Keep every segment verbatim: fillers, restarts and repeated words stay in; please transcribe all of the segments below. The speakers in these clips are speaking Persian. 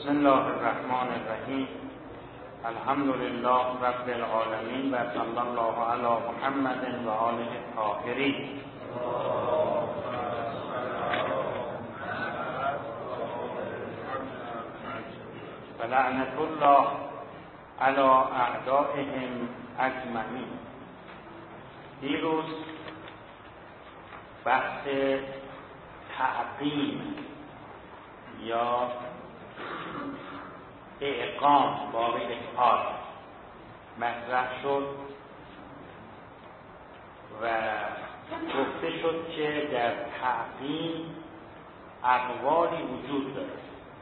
بسم الله الرحمن الرحیم. الحمد لله رب العالمین و صلی الله علی محمد و آله الطاهرین. و لعنت الله علی اعدائهم اجمعین. دیروز بحث تعقیم یا اعقام باب افعال مطرح شد و گفته شد که در تعقیم اقوالی وجود دارد.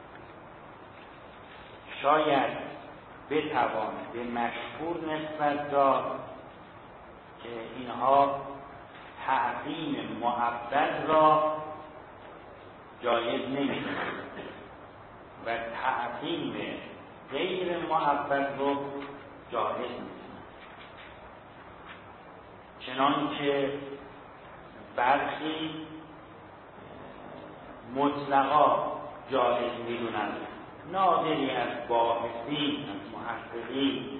شاید بتوان به مشهور نسبت داد که اینها تعقیم معبد را جایز نمی‌دانند و تعقیم غیر معبد رو جایز می‌دانند، چنانکه برخی مطلقا جایز می‌دونند، نادری از باحثین، از محققین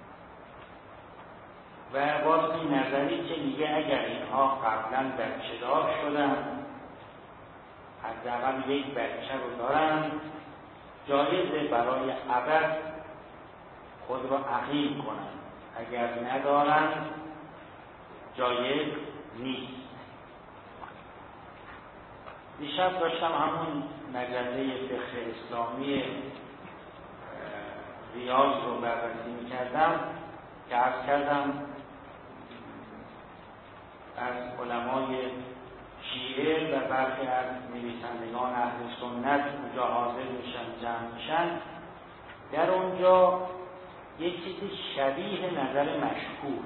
و باز این نظری که میگه اگر اینها قبلا بچه‌دار شدن، حداقل یک بچه رو دارن، جایزه برای ابد خود را عقیم کنن، اگر ندارن جایز نیست. دیشب داشتم همون مجله فقه اسلامی ریاض رو بررسی می‌کردم که عرض کردم از علمای شیعه و برخی از نویسندگان اهل سنت اونجا حاضر میشن، جمع میشن. در اونجا یک چیزی شبیه نظر مشهور،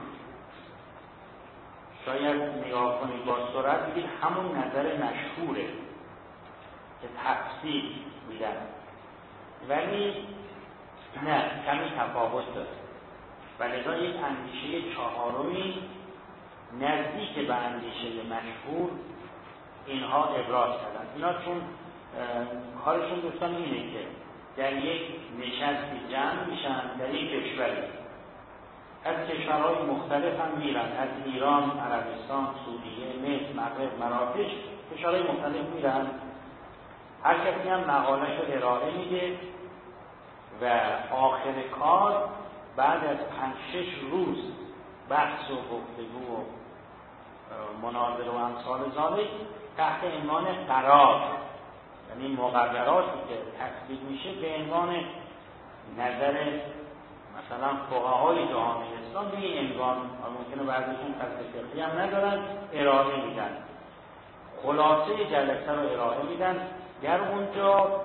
شاید نگاه کنید با سرعت بگید همون نظر مشهوره که تفسیر میدن، ولی نه، کمی تفاوت داره و لذا یک اندیشه چهارمی نزدیک به اندیشه مشهور اینها ابراز کردن. اینا چون کارشون دوستان اینه که در یک نشستی جمع میشن در یک کشوری، از کشورهای مختلف هم میرن، از ایران، عربستان، سوریه، مصر، مغرب، مراکش، کشورهای مختلف میرن. هر کسی هم مقالش رو ارائه میده و آخر کار بعد از پنج شش روز بحث و گفتگو و مناظره و امثال ذالک تحت عنوان قرار، یعنی مقرراتی که تصویب میشه به عنوان نظر مثلا فقهای جهان اسلام به این عنوان، ممکنه بعضیشون قصد فقهی هم ندارن، ارائه میدن، خلاصه جلسه رو ارائه میدن. در اونجا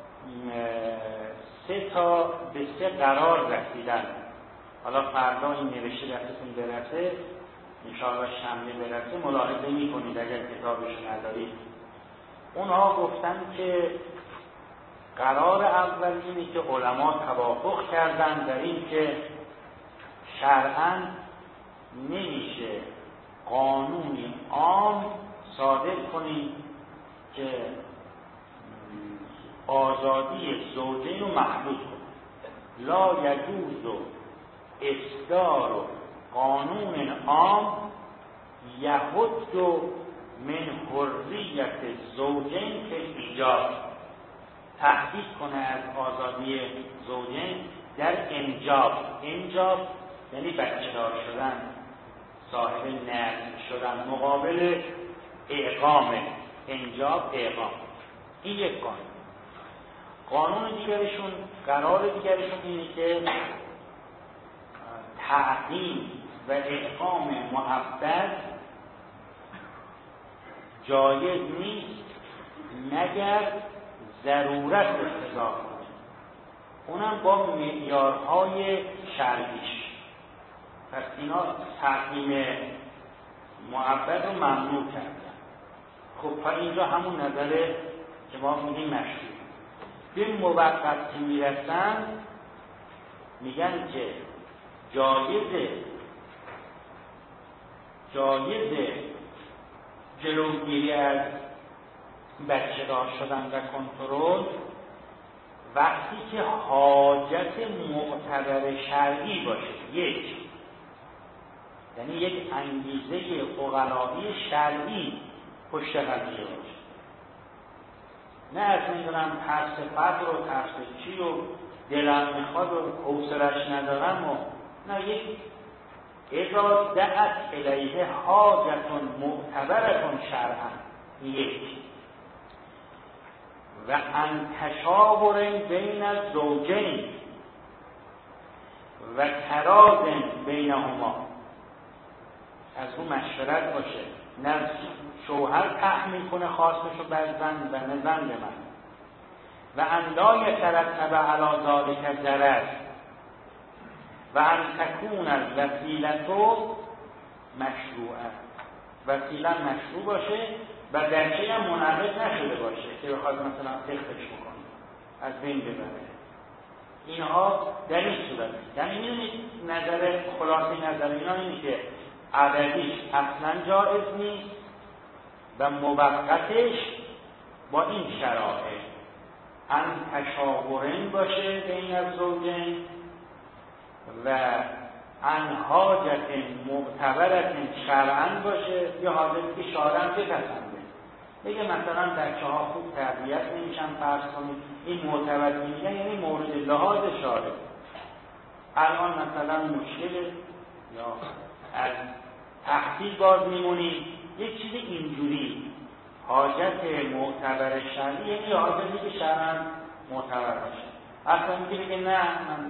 سه تا به سه قرار رسیدن. حالا فردا این نوشته دستتون برسه، انشاءالله شنبه برسه، ملاحظه میکنید اگر کتابش ندارید. اونها گفتن که قرار اول اینه که علما توافق کردن در این که شرعاً نمیشه قانونی عام صادر کنید که آزادی زوجین رو محدود کنید. لا یجوز اصدار قانون عام یحد من حریت زوجین که ایجاب، تحقیق کنه از آزادی زوجین در انجاب. انجاب یعنی بچه دار شدن، صاحب نسل شدن، مقابل اعقام. انجاب اعقام، این یک قانون. قانون دیگرشون، قرار دیگرشون اینه که تعقیم و اعقام معبد جایز نیست مگر ضرورت اقتضا کنه، اونم با معیارهای شرعیش. پس اینا تعقیم معبد رو ممنوع کردن. خب تا اینجا همون نظره که ما میگیم مشروع. به موقت که میرسن میگن که جایزه جایزه جلوگیری از بچه دار شدن و کنترل وقتی که حاجت معتبر شرعی باشه، یک یعنی یک انگیزه عقلایی شرعی پشت قضیه باشه، نه از میدونم ترس فقر و ترس چی و دلم میخواد و حوصله‌اش ندارم و نه، یک اذا دعت الیه حاجت معتبرة شرعا، یک و ان تشاور بین الزوجین و تراض بینهما، از اون مشورت باشه، نه شوهر تحمیل کنه خواستشو بر زن و نه زن به من، و ان لا یترتب علی ذلک ضرر و ان تکون الوسیلة مشروعه، وسیله مشروع باشه و درچه هم منعقد نشده باشه که بخواد مثلا تختش بکنه از بین ببره. اینها در این صورت، یعنی میدونید نظر خلاصه نظر اینا اینه که عددیش اصلا جایز نیست و موقتش با این شرایط ان تشاورین باشه بین الزوجین و ان حاجت معتبرت شرعاً باشه، یا حاجتی که شارعاً بپسنده. بگه مثلا بچه ها خوب تربیت نمیشن، فرض کنید این معتبر میگن یعنی مورد لحاظ شارع، الان مثلا مشکل یا از تحصیل باز میمونی، یک چیز اینجوری حاجت معتبر شرعی یعنی حاجتی که شرعاً معتبر باشه. اصلا میگه بگه نه من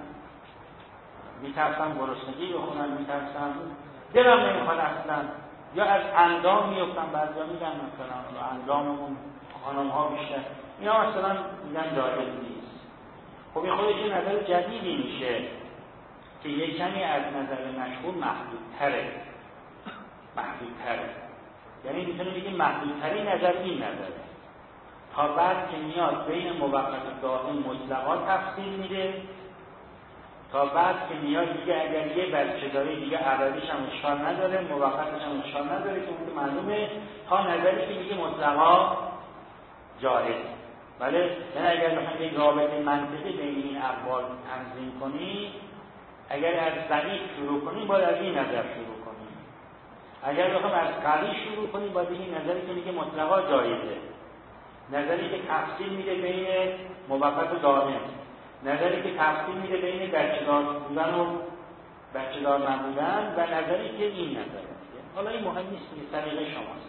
میترسم گرسنگی بخونم، میترسم دلم نمیخواد اصلا، یا از اندام میفتم، بعضیا میگن مثلا انداممون خانم ها بیشتر، اینا مثلا میگن جایز نیست. خب این خودش نظر جدیدی میشه که یک کمی از نظر مشهور محدودتره محدودتره یعنی میتونه بگیم محدودترین نظر این نظره، تا بعد که میاد بین موقت دائم مطلقا تفصیل میده، تا بعد که میاد دیگه اگر یه بچه داره دیگه ابدیش هم اشکال نداره، موقتش هم اشکال نداره، که اون که معلومه تا نظری که میگه مطلقا جایز. ولی یعنی اگر بخوایم یک رابطه منطقی بین این اقوال تنظیم کنی، اگر از ضعیف شروع کنیم باید از این نظر شروع کنیم، اگر بخوایم از قوی شروع کنیم باید این نظری که میگه مطلقا جایزه، نظری که تفصیل میده بین موقت و دائم، نظری که تفصیل میده بین بچه‌دار بودن و بچه‌دار نبودن، و نظری که این نظره. حالا این مهم نیست که طریق شماست.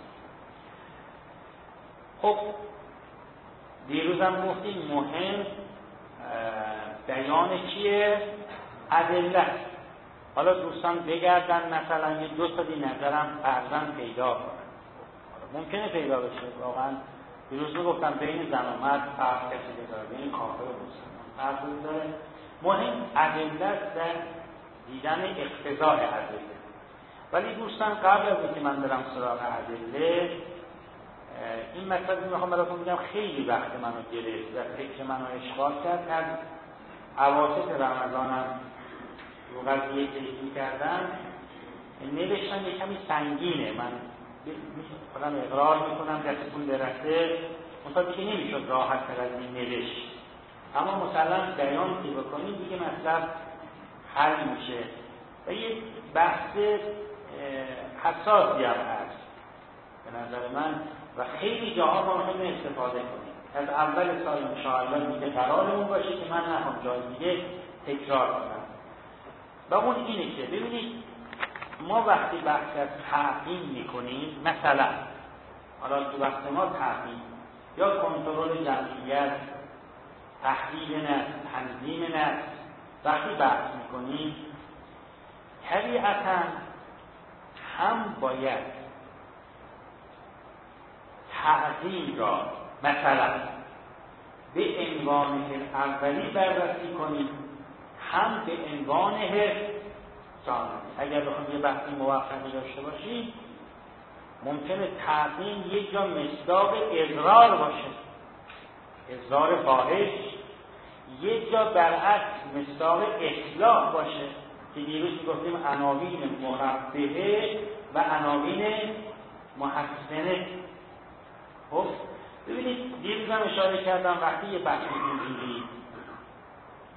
خب دیروزم گفتیم مهم بیان چیه؟ ادله. حالا دوستان بگردن مثلا یه دو تا دی نظرم فرضاً پیدا کنن، ممکنه پیدا بشه واقعا. دیروز گفتم بین زن و مرد فرق کسی داره، بین کافر و مسلمان فرق داره. مهم ادله در دیدن اقتضاء ادله. ولی دوستان قبل از اینکه من برم سراغ ادله، این مطلبی میخوام براتون بگم خیلی وقت منو گرفت و فکر منو اشغال کرد. از اواسط رمضانم رو قضیه تحقیق کردم، نوشتم یه کمی سنگینه، من خودم اقرار میکنم دستتون برسه مثلا دیگه نمیشد راحت تر از این نوشت، اما مثلا بیان که بکنیم دیگه مطلب حل میشه و یه بحث حساسی هم هست به نظر من و خیلی جاها ما میخوایم استفاده کنیم. از اول سال انشاءالله دیگه قرارمون باشه که من نخوام جای دیگه تکرار کنم و اون اینه که ببینید ما وقتی بحث از تعقیم میکنیم، مثلا حالا تو وقت ما تعقیم یا کنترل جمعیت، تحلیل نفس، تنظیم نفس، وقتی بحث میکنیم طبیعتاً هم باید تعقیم را مثلا به عنوان اولی بررسی کنیم، هم به عنوان ثانی. اگر بخوایم یه بحث موفقی داشته باشیم ممکنه تعقیم یک جا مصداق اضرار باشه، اضرار فاحش، یک جا برعکس مصداق اصلاح باشه که دیروز میگفتیم عناوین مقبحه و عناوین محسنه. خب ببینید دیروز هم اشاره کردم وقتی یه بحث اینجوری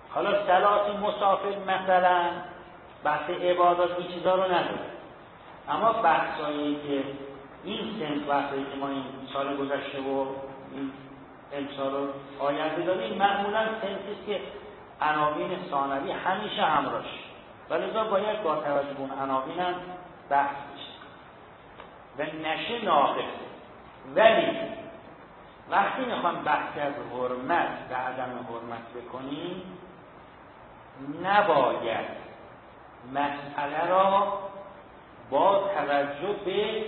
حالا صلات مسافر مثلا بحث عبادات این چیزا رو نداره، اما بحثایی که این سنت بحثایی که ما این سال گذشته و این امسال رو آینده داریم معمولا سنتیست که عناوین ثانوی همیشه همراهش، ولذا باید با توجه به اون عناوین هم بحث بشه و نشه ناقصه. ولی وقتی میخوام بحث از حرمت و عدم حرمت بکنیم نباید مسئله را با توجه به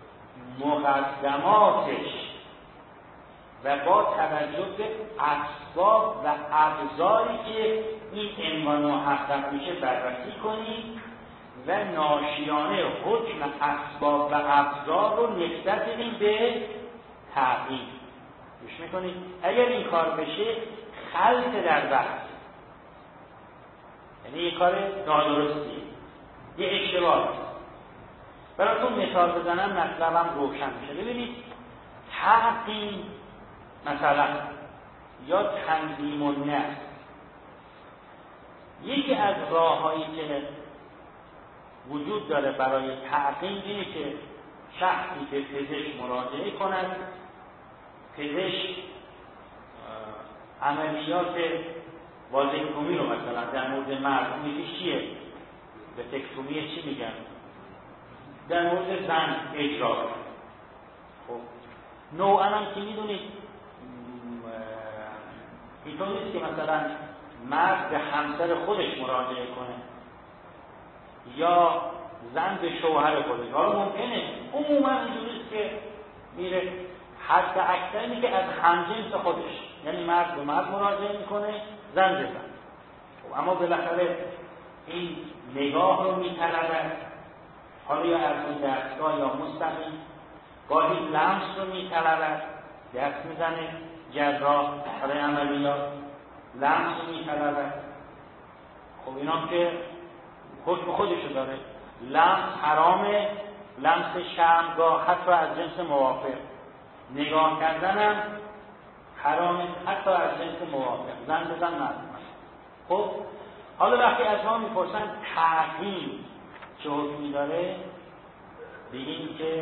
مقدماتش و با توجه به اسباب و ابزاری که این عنوان محقق میشه بررسی کنیم و ناشیانه حکم اسباب و ابزار رو نسبت بدیم به تعقیب. گوش میکنید؟ اگر این کار بشه خلط در بحث، یعنی یه کار نادرستیه، یه اشتباه. براتون مثال بزنم مطلبم روشن میشه. ببینید تعقیب مثلا یا تنظیم النفس، یکی از راههایی که وجود داره برای تعقیب اینه که شخصی به پزشک مراجعه کند، پزشک عملیات وازکتومی رو مثلا در مورد مرد میگه چیه؟ به تکتومی چی میگن؟ در مورد زن اجرا. خب نوعا هم که میدونید اینطور نیست که مثلا مرد به همسر خودش مراجعه کنه یا زن به شوهر خودش. حالا ممکنه عموما اینجوریست که میره حتی اکثر اینه که از همجنس خودش، یعنی مرد به مرد مراجعه میکنه، زن به زن. خب اما بالاخره این نگاه رو میطلبه، حالا یا از اون دستگاه یا مستقیم، گاهی لمس رو میطلبه، دست میزنه جراح برای عملیات، لمس رو میطلبه. خب اینا که حکم خودشو داره. لمس حرامه، لمس شرمگاه حتی از جنس موافق، نگاه کردنم حرامه حتی از جنس موافق، زن بزن مرد. خب حالا وقتی از ما میپرسن تعقیم چه حکمی داره، بگیم که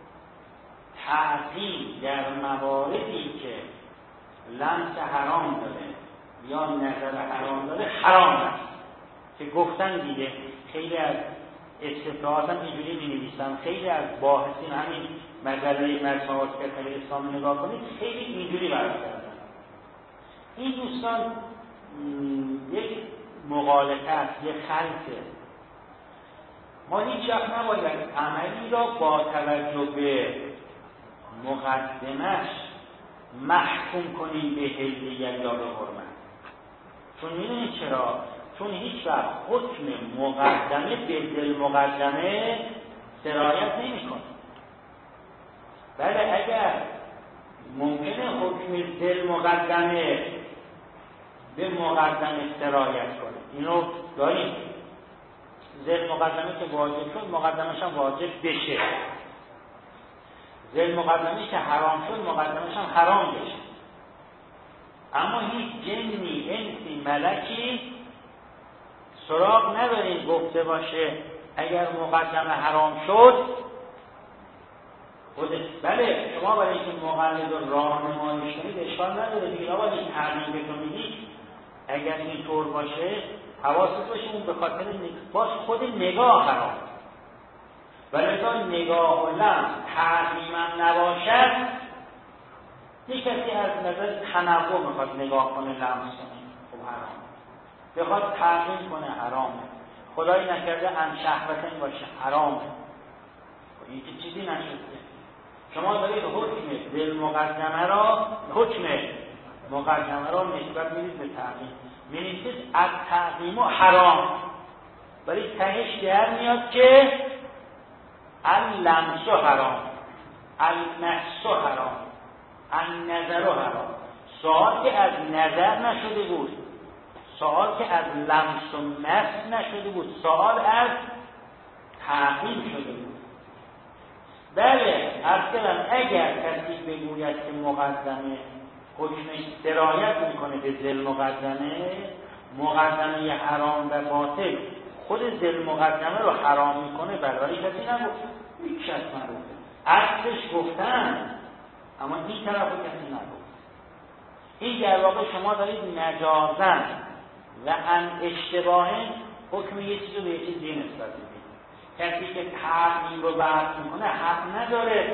تعقیم در مواردی که لمس حرام داره یا نظر حرام داره حرام است، که گفتن دیگه خیلی از استفراغات هم اینجوری می نویسن، خیلی از باحثین همین مجله مجموعات فقهی اسلامی نگاه کنید خیلی اینجوری برای کردن. این دوستان یک مغالطه، یک خلطه. ما هیچ وقت نباید عملی را با توجه به مقدمش محکوم کنیم به حلیت یا به حرمت. چون میدونید چرا؟ چون هیچ وقت حکم مقدمه به دل مقدمه سرایت نمی کنه. بله اگر ممکنه حکم دل مقدمه به مقدمه سرایت کنه، اینو داریم. ذل مقدمه که واجب شد مقدمش هم واجب بشه، ذل مقدمه که حرام شد مقدمش هم حرام بشه. اما هیچ جنی، انسی، ملکی سراغ نداریم گفته باشه اگر مقدمه حرام شد خودش. بله شما برای اینکه مقلد و راهنماییش کنید اشکال نداره دیگه. آقا این تعلیم که تو میگی اگر این طور باشه حواست باشه اون به خاطر باش خود نگاه حرام، ولی تا نگاه و لمس تعلیمم نباشد، یک کسی از نظر تنوع میخواد نگاه کنه لمس کنه خب حرام، بخواد تعلیم کنه حرامه، خدایی نکرده ان شهوتن باشه حرامه. خب این که چیزی نشده. شما دارید حکم دل مقدمه را حکم مقدمه را نسبت میدید به تعلیم، می‌نویسید از تعظیم و حرام، ولی تهش در میاد که اللمس حرام، المس حرام، النظر حرام. سوال که از نظر نشده بود، سوال که از لمس و مس نشده بود، سوال از تعظیم شده بود. بله اصلا اگر کسی بگوید که مقدمه حکمش درایت میکنه به ذل مقدمه، مقدمه حرام و باطل خود ذل مقدمه رو حرام میکنه، بلوری کسی نگفت، هیچ کس نگفته، اصلش گفتن اما این طرف رو کسی نگفت. این در واقع شما دارید مجازن و ان اشتباهه حکم یه چیز رو به یه چیزی نسبت میدید. کسی که تعظیم رو بحث میکنه حق نداره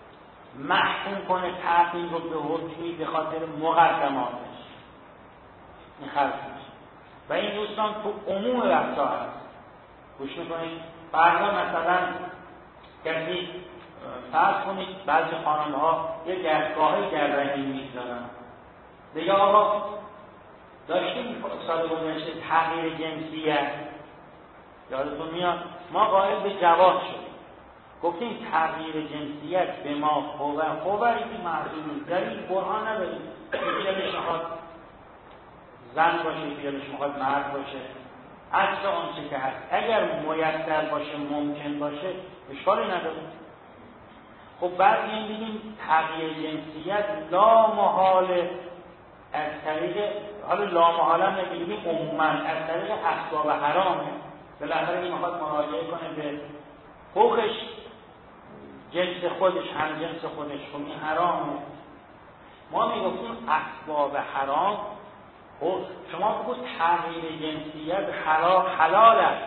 محکوم کنه تعظیم رو به حکمی به خاطر مقدماتش. این خلط میشه و این دوستان تو عموم بحثا هست. گوش میکنید بعضا مثلا کسی فرض کنید بعضی خانم ها یه دستگاهی در رحم میذارن، دیگه آقا داشتیم سال گذشته تغییر جنسیت، یادتون میاد ما قائل به جواز شدیم، گفتیم تغییر جنسیت به ما خوبه خوبه این معصوم دلیل قرآن نداریم، بیادش میخواد زن باشه بیادش میخواد مرد باشه، اصل آنچه که هست اگر میسر باشه ممکن باشه اشکالی نداره. خب بعد این بگیم تغییر جنسیت لا محاله از طریق، حالا لا محاله هم نمیگیم عموما از طریق اسباب حرامه، بالاخره این میخواد مراجعه کنه به حقوقش جنس خودش هم جنس خودش، خب این حرامه. ما میگفتیم اسباب حرام، خب شما بگو تغییر جنسیت حلال حلال است،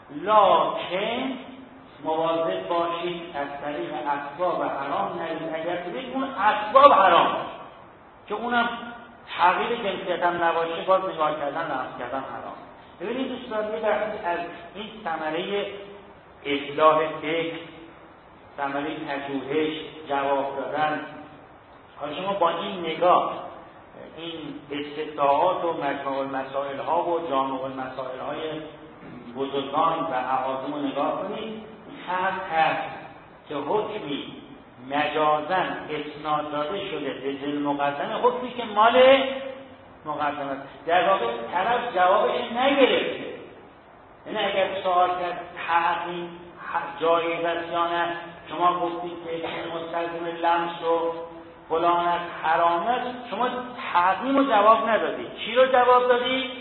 لکن مواظب باشید از طریق اسباب حرام نرید. اگر بگید اون اسباب حرام که اونم تغییر جنسیت هم نباشه باز نگاه کردن لمس کردن حرام. ببینید دوستان یه درستی از این ثمره اصلاح فکر، ثمره پژوهش، جواب دادن، حالا شما با این نگاه این استفتاحات و مجموع المسائل ها و جامع المسائل های بزرگان و اعاظم رو نگاه کنید، خط هست که حکمی مجازن اسناد داده شده به ذل مقدمه، حکمی که مال مقدمه در واقع طرف جوابش نگرفته. یعنی اگر سوال کرد تحقیم جایز است یا نه، شما گفتید که مستلزم لمس و فلان است حرام است، شما تحقیم رو جواب ندادید. چی رو جواب دادید؟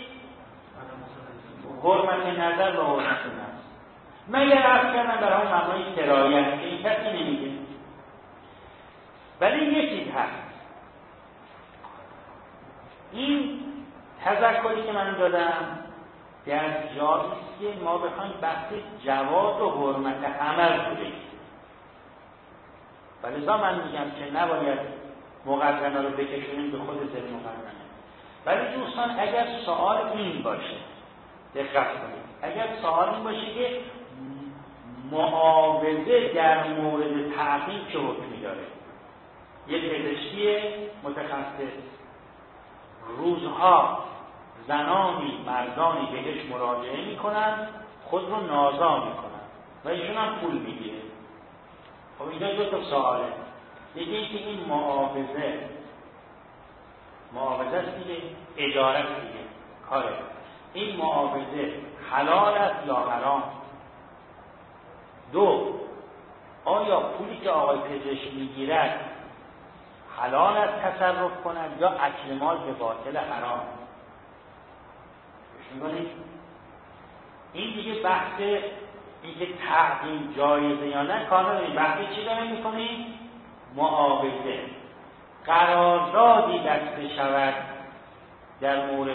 حرمت نظر و حرمت نفس. مگر عرض کردم برای همون معنای سرایت که این کسی نمیگه. ولی یه چیز هست، این تذکری که من دادم در جایی است که ما بخوایم بحث جواز و حرمت عمل رو بگیم، ولذا من میگم که نباید مقدمه رو بکشونیم به خود ذل مقدمه. ولی دوستان اگر سوال این باشه، دقت کنید، اگر سوال این باشه که معاوضه در مورد تعقیب چه حکمی داره، یه پزشکی متخصص روزها زنانی مردانی بهش مراجعه میکنن، خود رو نازا میکنن و ایشون هم پول میگیره. خب اینجا دو تا سواله، یکی اینکه این معاوضه معاوضه است دیگه، اجاره است دیگه، کاره، این معاوضه حلال است یا حرام؟ دو، آیا پولی که آقای پزشک میگیرد حلال است تصرف کند یا اکل مال به باطل حرام؟ می‌بینید این دیگه بحث اینکه تعقیم جایزه یا نه کار نداریم. بحث چی داریم میکنیم؟ معاوضه، قراردادی بسته شود در مورد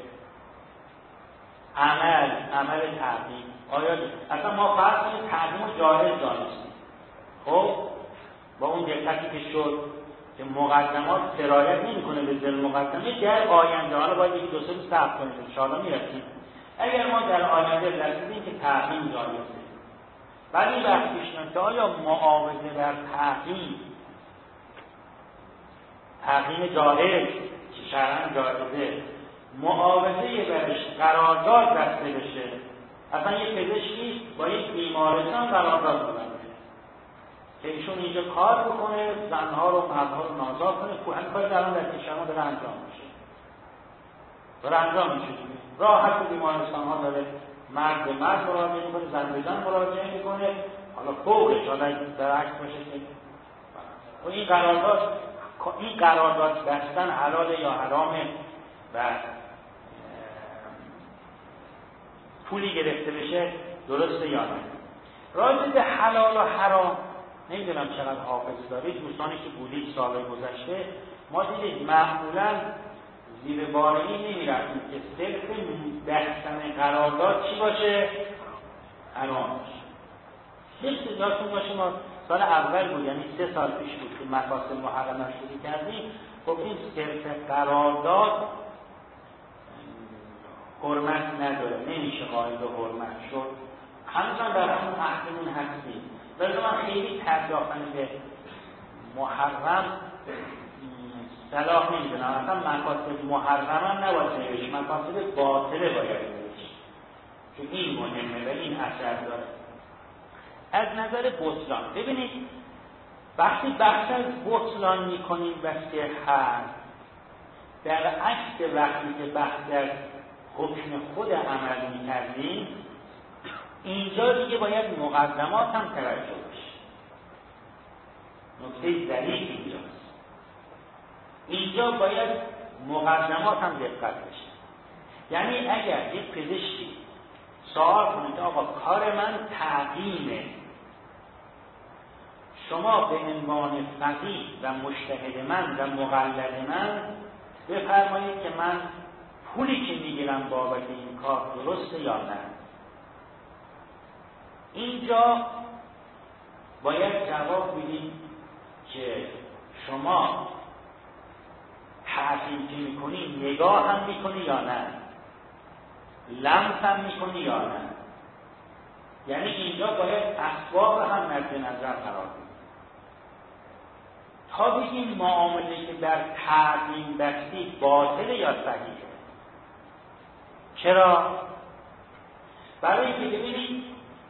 عمل عمل تعقیم. آیا اصلا ما فرض کنیم تعقیم رو جایز دانستیم، خب با اون دقتی که شد که مقدمات سرایت نمی‌کنه به ذل مقدمه، در آینده حالا باید یک دو سه روز صبر کنیم ان شاءالله میرسیم. اگر ما در آینده رسیدیم که تعقیم جایزه، ولی وقتی پیش که آیا معاوضه بر تعقیم تعقیم جایز که شرعاً جایزه، معاوضه برش قرارداد بسته بشه، اصلا یک پزشکی با یک بیمارستان قرارداد ببنده که ایشون اینجا کار بکنه، زنها رو مردها رو نازا کنه، که همین کاری در آن در کشور ما داره انجام میشه داره انجام میشه راحت به بیمارستان ها داره مرد به مرد مراجعه میکنه، زن به زن مراجعه میکنه، حالا فوقش حالا در عکس باشه که و این قرارداد این قرارداد بستن حلال یا حرامه و پولی گرفته بشه درسته یا نه. راجع به حلال و حرام نمیدونم چقدر حافظ دارید، دوستانی که بودید سال گذشته ما دیدید معمولا زیر باره‌ای نمیرفتیم که صرف بستن قرارداد چی باشه؟ حرام باشه. مثل یادتون باشه ما سال اول بود، یعنی سه سال پیش بود که مفاسد محرمه شروع کردیم، گفتیم صرف قرارداد حرمت نداره، نمیشه قائل به حرمت شد. همچنان در همون عهدمون هستیم. ولی من خیلی پرداختن به محرم صلاح نمیدونم، اصلا مقاصد محرم هم نباید نوشت، مقاصد باطله باید نوشت، چون این مهمه و این اثر داره. از نظر بطلان ببینید وقتی بحث از بطلان میکنیم بس که هست، در عکس وقتی که بحث از حکم خود عمل میکردیم، اینجا دیگه باید مقدمات هم توجه بشه. نکته ظریف اینجاست، اینجا باید مقدمات هم دقت بشه. یعنی اگر یک پزشکی سوال کنید آقا کار من تعقیمه، شما به عنوان فقیه و مجتهد من و مقلد من بفرمایید که من پولی که میگیرم بابت این کار درسته یا نه. اینجا باید جواب بدید که شما تعقیم که میکنی نگاه هم میکنی یا نه، لمس هم میکنی یا نه. یعنی اینجا باید اسباب هم مد نظر قرار بدید تا بگیم معامله که در تعقیم بستی باطل یا صحیحه. چرا؟ برای اینکه ببینید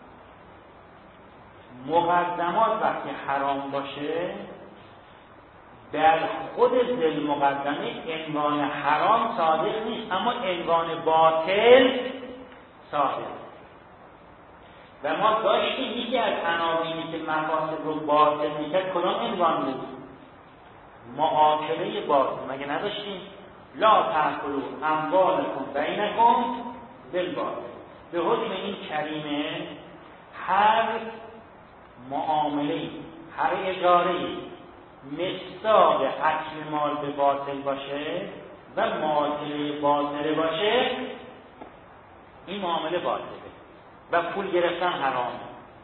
مقدمات وقتی حرام باشه در خود ذل مقدمه عنوان حرام صادق نیست، اما عنوان باطل صادق. و ما داشتیم یکی از عناوینی که مفاسد رو باطل میکرد کدام عنوان بود؟ معاکله باطل. مگه نداشتیم؟ لا تأکلوا اموالکم بینکم بالباطل. به حکم این کریمه هر معامله، هر اجاره مصداق اکل مال به باطل باشه و معادله باطل باشه، این معامله باطله و پول گرفتن حرامه.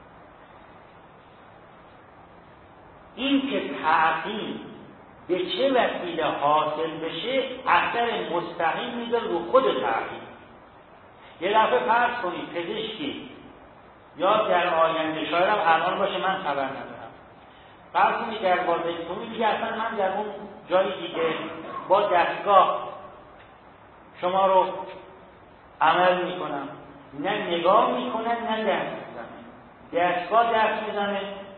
این که تعقیم به چه وسیله حاصل بشه اثر مستقیم میذاره رو خود تعقیم. یه دفعه فرض کنید پزشکی یا در آینده شاید هم الان باشه من خبر ندارم، فرض کنید در بازه تو میگه اصلا من در اون جایی دیگه با دستگاه شما رو عمل میکنم، نه نگاه میکنن نه دست میزنه. دستگاه دست میزنه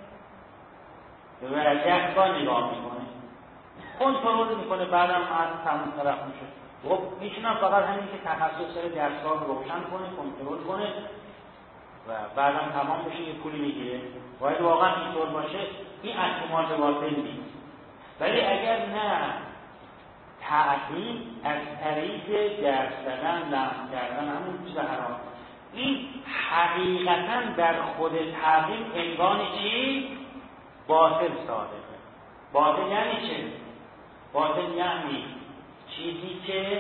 و دستگاه نگاه میکنه، کنترل میکنه، بعدم از تمام طرف میشه. خب میتونم فقط همین که تخصص سر دستگاه رو روشن کنه، کنترل کنه و بعدم تمام بشه یه پولی میگیره. باید واقعا اینطور باشه، این احتمال باطل نیست. ولی اگر نه، تعقیم از طریق درس زدن، لمس کردن، همون چیز حرام، این حقیقتا در خود تعقیم عنوان چی؟ باطل صادقه. باطل یعنی چه؟ باطل یعنی چیزی که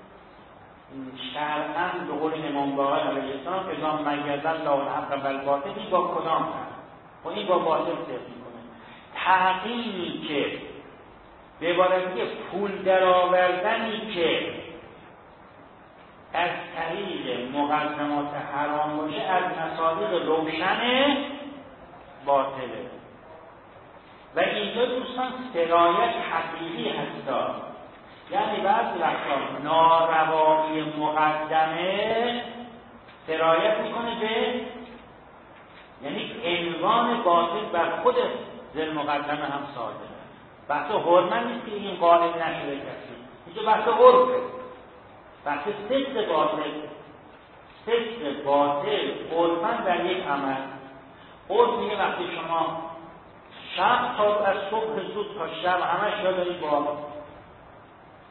شرعاً به قول امام باقر علیه السلام اذا میز الله الحق والباطل، این با کدام هست؟ و این با باطل صرف میکنه. تعقیمی که به عبارتی پول در آوردنی که از طریق مقدمات حرام باشه از مصادیق روشن باطله. و اینجا دوستان سرایت حقیقی هستا، یعنی بعضی وقتا ناروایی مقدمه سرایت میکنه به، یعنی عنوان باطل بر خود ذل مقدمه هم صادره. بحث حرمت نیست که این قائل نشده کسی، اینجا بحث عرفه، بحث صدق باطل. صدق باطل عرفاً در یک عمل، عرف میگه وقتی شما شب تا از صبح زود تا شب همش یا دارید با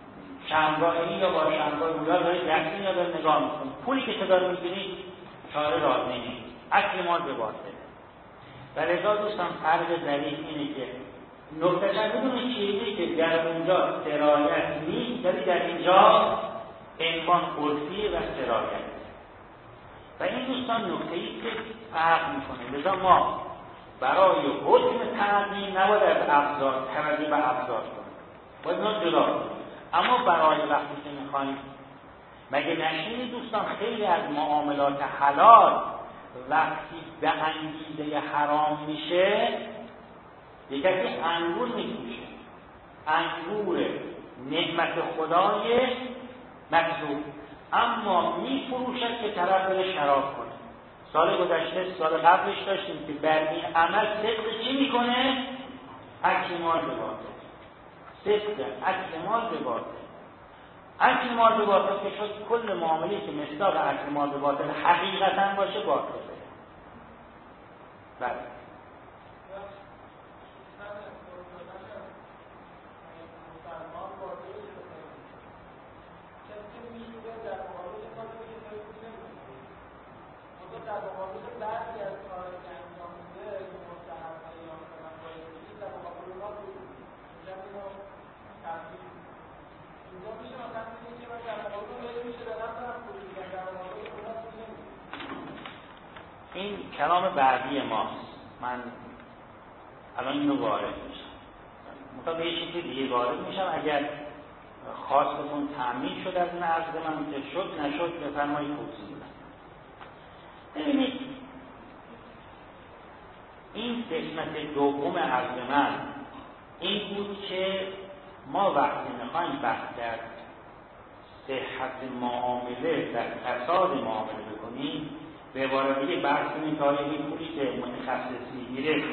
شمگاهی یا با شمگاه اولا داری دستی یا داری نگاه میکنی، پولی که تو داری میگیری چاره راضی نیست، اصل مال به باطله. و لذا دوستان فرق ظریف اینه که نکته‌اش میدونی چیزی که در اونجا سرایت نیست ولی در اینجا عنوان عرفی و سرایت. و این دوستان نکته‌ای که فرق میکنه. لذا ما برای حکم تعظیم نباید از ابزار توجه به ابزار کنیم، باید اینا جدا کنیم. اما برای وقتی که میخوایم، مگه نشینی دوستان خیلی از معاملات حلال وقتی به انگیزه حرام میشه، یک کسی انگور میفروشه، انگور نعمت خدای مطلوب، اما میفروشد که طرف بره شراب کنه. سال گذشته سال قبلش داشتیم که بر این عمل صدق چی میکنه؟ اکل مال به باطل. صدق اکل مال به باطل. اکل مال به باطل که شد کل معاملی که مصداق اکل مال به باطل حقیقتا باشه باطله. بله. این کلام بعدی ماست. من الان اینو وارد میشم، مثلا به یه چیزی دیگه وارد میشم. اگر خواستتون تأمین شد از این عرض من که شد نشد بفرمایید توضیح بدم. ببینید این قسمت دوم عرض من این بود که ما وقتی میخوایم بحث در صحت معامله در فساد معامله بکنیم، به عبارت دیگه بحث کنیم که آیا این پولی که متخصص میگیره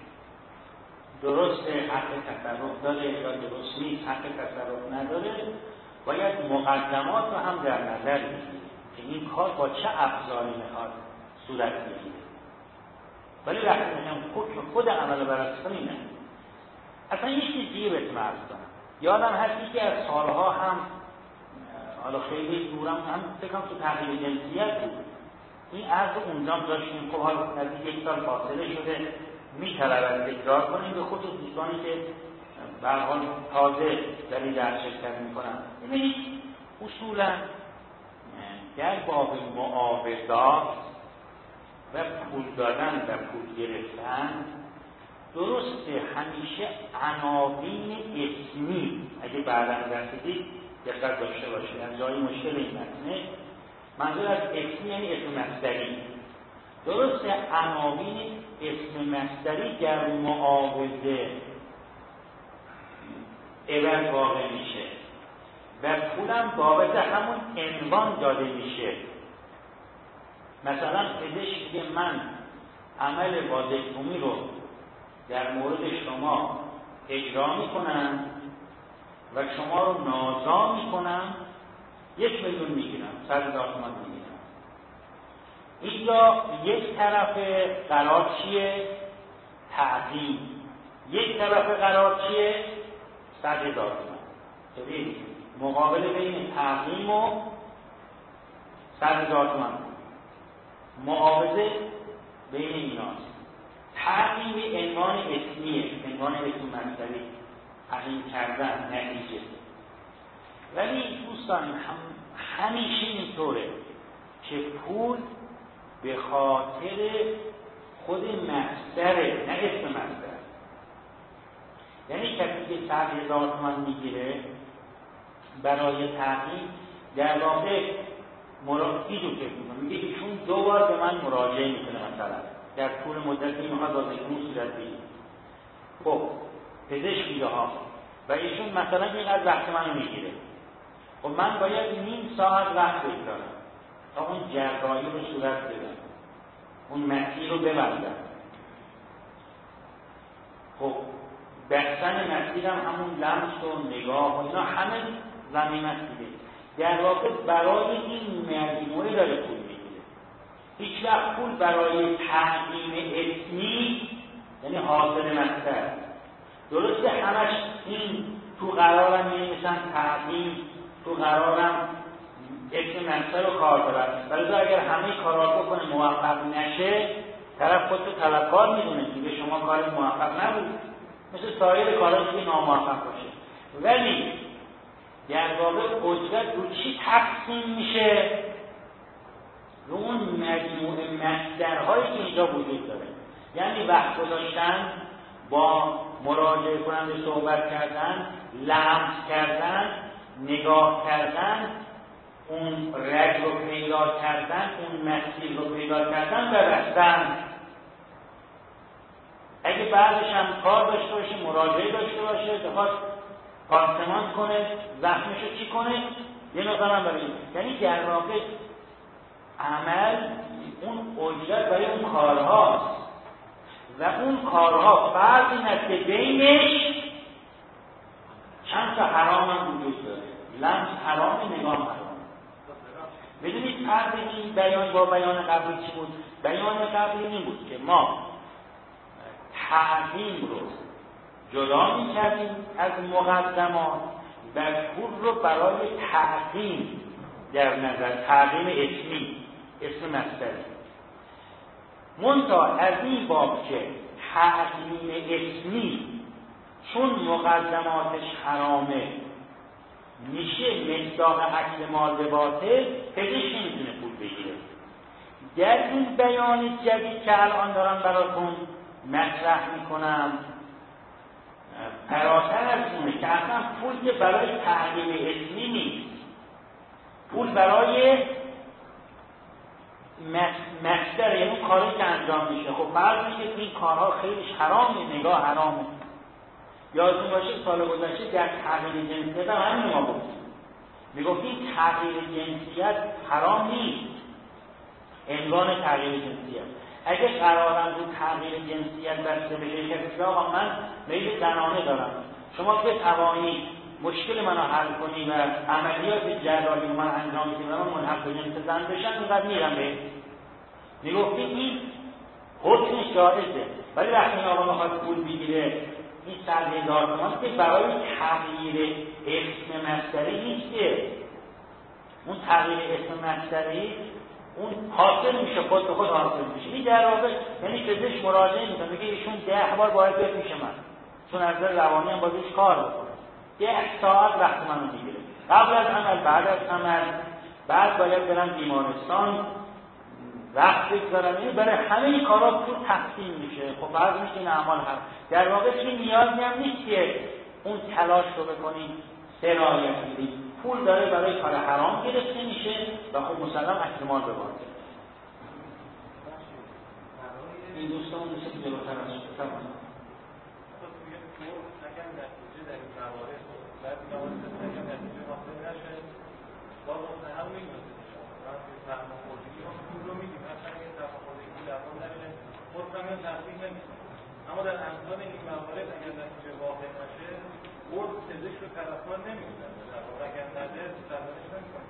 درست حق تصرف داره یا درست نیست، حق تصرف نداره، باید مقدمات رو هم در نظر بگیریم که این کار با چه ابزاری میخواد صورت بگیره. ولی وقتی میخوایم حکم خود عمل بررسی کنیم، نه. اصلا یه چیز دیگه بهتون عرض کنم. یادم هستی که از سالها هم حالا خیلی دورم هم فکرم تو تغییر جنسیت بود، این عرض اونجا داشتیم. خب حالا نزدیک یک سال فاصله شده، می‌طلبد تکرار کنیم به خصوص دوستانی که به هر حال تازه در این درس شرکت می‌کنن. ببینید اصولا در باب معاوضات و پول دادن و پول گرفتن درسته همیشه عناوین اسمی، اگه بعداً رسیدید دقت داشته باشید، از جایی مشکل این متنه. منظور از اسم یعنی اسم مصدری. درسته عناوین اسم مصدری در معاوضه عوض واقع میشه و پولم بابت همون عنوان داده میشه. مثلا پزشک میگه من عمل واضح‌بومی رو در مورد شما اجرا میکنم و شما رو نازا میکنم، یک میلیون میگیرم، صد هزار تومان میگیرم. اینجا یک طرف قرار چیه؟ تعظیم. یک طرف قرار چیه؟ صد هزار تومان. ببینید مقابله بین تعظیم و صد هزار تومان، معاوضه بین ایناست. تعظیم عنوان اسمیه، عنوان اسم مصدری، تعیین کردن، نتیجه. ولی دوستان هم همیشه اینطوره که پول به خاطر خود مصدره، نه اسم مصدر. یعنی کسی که صد هزار تومان میگیره برای تعیین در واقع مراجعی رو فکر میکنه، میگه ایشون دو بار به من مراجعه میکنه، مثلا در طول مدتی میخواد واضح‌بومی صورت بگیره. خب پزشک میگه ها و ایشون مثلا اینقدر وقت منو میگیره، خب من باید نیم ساعت وقت بگذارم تا اون جراحی رو صورت بدم، اون مسیر رو ببندم. خب بستن مسیرم همون لمس و نگاه و اینا همه زمین است دیگه. در واقع برای این مجموعه داره پول میگیره. هیچ وقت پول برای تعیین اسمی یعنی حاصل مصدر. درسته همش این تو قرارم می‌نویسن تعیین تو قرارم اسم مستر رو کار دارم، ولی اگر همه کارا بکنه موفق نشه، طرف خودتو طلبکار میدونه دیگه، شما کار موفق نبود، مثل سایر کارا دیگه ناموفق باشه. ولی در واقع اجرت رو چی تقسیم میشه؟ رو اون مجموع مصدرهایی که اینجا وجود داره. یعنی وقت گذاشتن، با مراجعه کننده صحبت کردن، لمس کردن، نگاه کردن، اون رگ رو پیدا کردن، اون مسیر رو پیدا کردن و رفتن. اگه بعدش هم کار داشته باشه، مراجعه داشته باشه، بخواد پانسمان کنه، زخمشو چی کنه، یه نظر هم برای این. یعنی در واقع عمل اون اجرت برای اون کارهاست و اون کارها فرقی نکنه بینش چند تا حرام هم وجود داره. لمس حرام، نگاه حرام. بدونید فرق این بیان با بیان قبلی چی بود؟ بیان قبلی این بود که ما تعظیم رو جدا می کردیم از مقدمات و پول رو برای تعظیم در نظر، تعظیم اسمی، اسم مصدری. منتها از این باب که تعظیم اسمی چون مقدماتش حرامه میشه مصداق اکل مال به باطل، پزشک نمیتونه پول بگیره. در این بیان جدید که الان دارم براتون مطرح میکنم، فراتر از اونه که اصلا پول که برای تعظیم اسمی نیست، پول برای مصدر، یعنی اون کاری که انجام میشه. خب فرض میشه که این کارها خیلیش حرامه، نگاه حرامه. یادتون باشه سال گذشته در تغییر جنسیت هم همین ما گفتیم، میگفتیم تغییر جنسیت حرام نیست، عنوان تغییر جنسیت. اگه قرارم رو تغییر جنسیت بسته بشه، کسی که آقا من میل زنانه دارم، شما که توانی مشکل منو حل کنی و عملیات جراحی من انجام بدی و من ملحق به جنس زن بشم، اینقدر میرم به میگفتیم این حکمش جایزه. ولی وقتی این آقا میخواد پول بگیره این صد هزار تومان که برای تغییر اسم مصدری نیست، که اون تغییر اسم مصدری اون حاصل میشه، خود به خود حاصل میشه. این در واقع یعنی پزشک مراجعه میکنه میگه ایشون ده بار باید بفروشه من، چون از نظر روانی هم بازش کار بکنه، ده ساعت وقت منو میگیره، قبل از عمل، بعد از عمل، بعد باید برم بیمارستان وقت بگذارم. یعنی برای همه این کارا پول تقسیم میشه. خب بعضی میشه این اعمال هم در واقع چی نیازی هم نیست که اون تلاش رو بکنیم سرایت بدیم. پول داره برای کار حرام گرفته میشه و خب مسلم اکل مال ببانده. این دوستان دوست که جلوتر از شده تمام اگر نتیجه در این موارد بعد موارد اگر نتیجه حاصل نشه باز مستحب میگذاره وقتی سرماخوردگی ما پول رو میگیم، اصلا این سرماخوردگی دوام نشه خودم هم تحقیق نمیکنم. اما در امثال این موارد اگر نتیجه واقع نشه برد پزشک رو طرفدار نمیکنه، اگر نده سرزنش نمیکنه.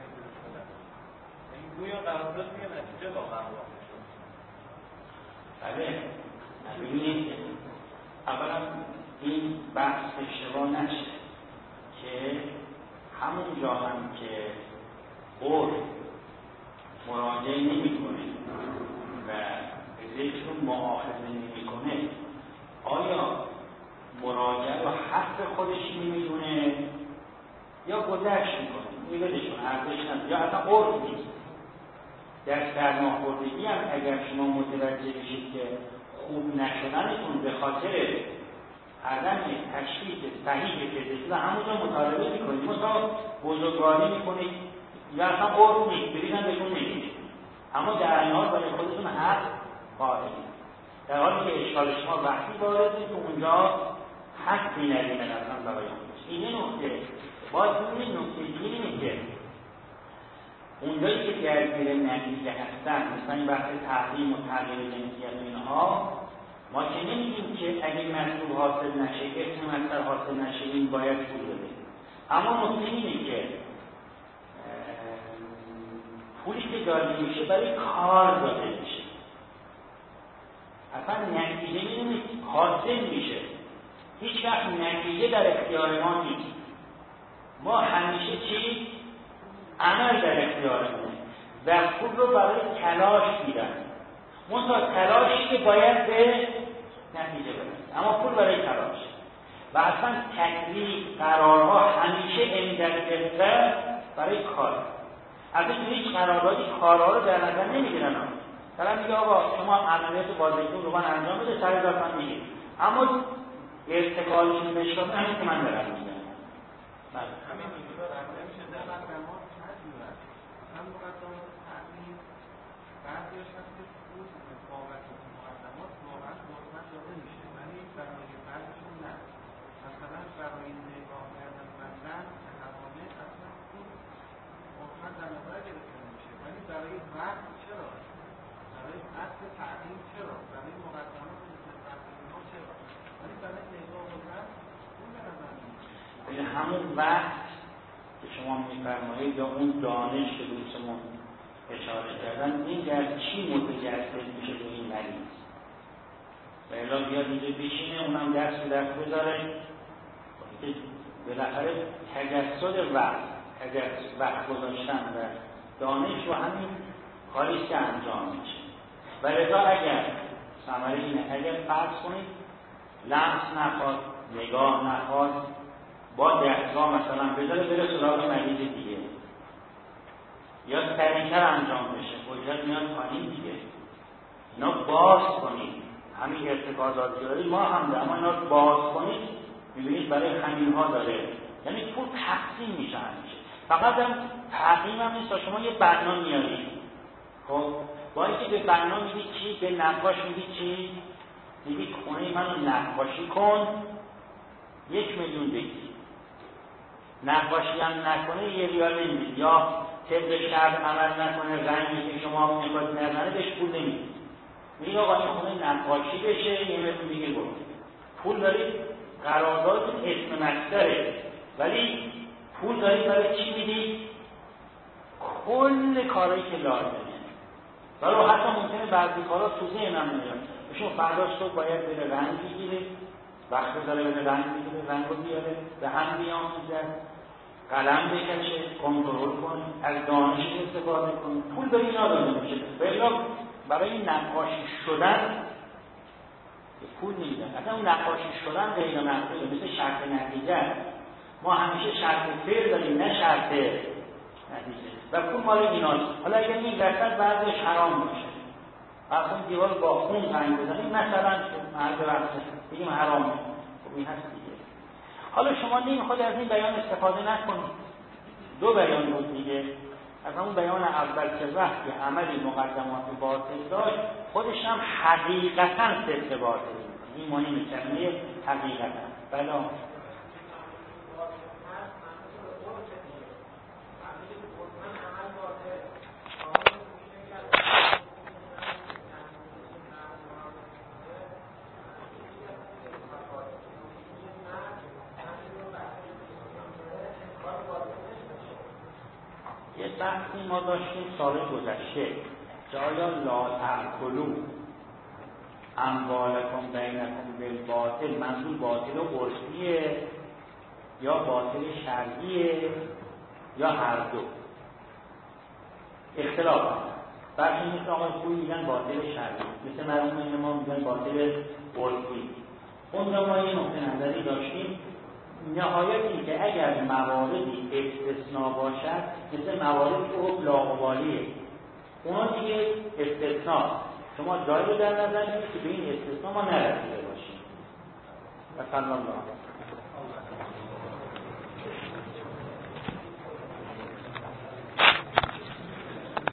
این گویا قرارداد میگه نتیجه واقعا واقع شد. بله ببینید اولا این بحث اشتباه نشه که همون جا هم که برد مراجعه نمی کنه و پزشک رو مؤاخذه نمی کنه، آیا مراجعه رو حق خودش نمیدونه یا گذشت میکنه؟ میبدشون ارزش نداره یا اصلا عرف نیست. در سرماخوردگی هم اگر شما متوجه بشید که خوب نشدنتون به خاطر عدم تشخیص صحیح پزشکی و همونجا مطالبه میکنید، مثلا بزرگواری میکنید یا اصلا عرف نیست، بریدن بهتون نمیشه، اما در این حال برای خودتون حق قائلید. در حالی که اشکال شما وقتی وارد که اونجا حق ندیدن اصلا برای خودش. این نکته باز این نکته دیگه اینه که اونجایی که درگیر نتیجه هستن، مثلا این بحث تحریم و تغییر جنسیت و اینها، ما که نمیگیم که اگه مطلوب حاصل نشه، اسم مطلب حاصل نشه، این باید پول بده. اما نکته اینه که پولی که داده میشه برای کار داده میشه، اصلا نتیجه میدونید حاصل میشه. هیچ وقت نتیجه در اختیار ما نیست. ما همیشه چی؟ عمل در اختیارمونه و پول رو برای تلاش میدن. منتها تلاشی که باید به نتیجه برسه، اما پول برای تلاش. و اصلا تکلیف قرارها همیشه اندرگرفته برای کار. اصلا هیچ قراردادی کارها رو در نظر نمیگیرن. طرف میگه آقا شما عملیات بازرگانی رو من انجام بده، سر داستان میگید، اما ارتکابش رو بشکنه همین که من دارم میگم. بله همین میگه نمیشه در مقدمات تدبیر هم مقدمات تدبیر بعضیش هست که پول بابت مقدمات واقعا واقعا داده میشه، ولی برای بعضیشون نه. مثلا برای نگاه کردن بندن حوامه اصلا پول واقعا در نظر گرفته نمیشه، ولی برای وقت چرا؟ برای اصل تعلیم چرا؟ برای مقدمات مثل تعلیم ها چرا؟ ولی برای نگاه و وقت پول در نظر نمیشه. همون وقت که شما میفرمایید یا اون دانش که دوستمون اشاره کردن، این در چی متجسد میشه به این مریض؟ و الا بیاد اینجا بشینه اونم درس به درس بذاره، بالاخره تجسد وقت تجسد وقت گذاشتن و دانش و همین کاری که انجام میشه. و لذا اگر ثمره اینه، اگر فرض کنید لمس نخواد، نگاه نخواد، با دستگاه مثلا بذاره بره سراغ مریض دیگه، یا سریعتر انجام بشه، اجرت میاد پایین دیگه. اینا باز کنید، همین ارتکازات جاری ما هم ده، اما اینا باز کنید میبینید برای همین ها داره، یعنی پول تقسیم میشه همیشه. فقط هم تقسیم هم نیست، شما یه بنا میارید، خب با اینکه به بنا میگید چی؟ به نقاش میگید چی؟ میگید خونه منو نقاشی کن، یک میلیون بگید. نقاشی هم نکنه یه ریال نمیدید، یا طبق شرط عمل نکنه، رنگی که شما میخواید نزنه بهش پول نمیدید. میگید آقا این خونه نقاشی بشه، یه میلیون دیگه برو. پول دارید، قراردادتون اسم مصدره، ولی پول دارید برای چی میدید؟ کل کارهایی که لازمه. ولی حتی ممکنه بعضی کارها تو ذهنم نمیاد. شما فردا صبح باید بره رنگ بگیره، وقت بذاره بره رنگ بگیره، رنگ رو بیاره، به هم بیاموزه، قلم بکشه، کنترل کنه، از دانش استفاده کنه. پول به اینا داده میشه. بلا برای نقاشی شدن پول نمیدن. اصلا اون نقاشی شدن غیر مقبوله، مثل شرط نتیجه. ما همیشه شرط فعل داریم، نه شرط نتیجه. و پول مال ایناست. حالا اگر این وسط بعضش حرام باشه، اصلا دیوار با خون رنگ بزنیم مثلا مرد وقت بگیم حرامه، خب این هست دیگه. حالا شما نمیخواد از این بیان استفاده نکنید. دو بیان بود دیگه. از اون بیان اول که وقتی عملی مقدمات باطل داشت، خودش هم حقیقتا صدق باطل بود. این مهمه، کلمه حقیقتا. بله بحثی ما داشتیم سال گذشته که آیا لا تأکلوا اموالکم بینکم بالباطل، منظور باطل و عرفیه یا باطل شرعیه یا هر دو؟ اختلاف هم برخی مثل آقای خوی میگن باطل شرعی، مثل مرحوم ما میگن باطل عرفی. اونجا ما یه نقطه نظری داشتیم، نهایت این که اگر مواردی استثناء باشد، مثل موارد که حکم لاابالیه، اونا دیگه استثناء، شما جایی رو در نظر میگیرید که به این استثناء ما نرسیده باشیم. و صلی الله علیه و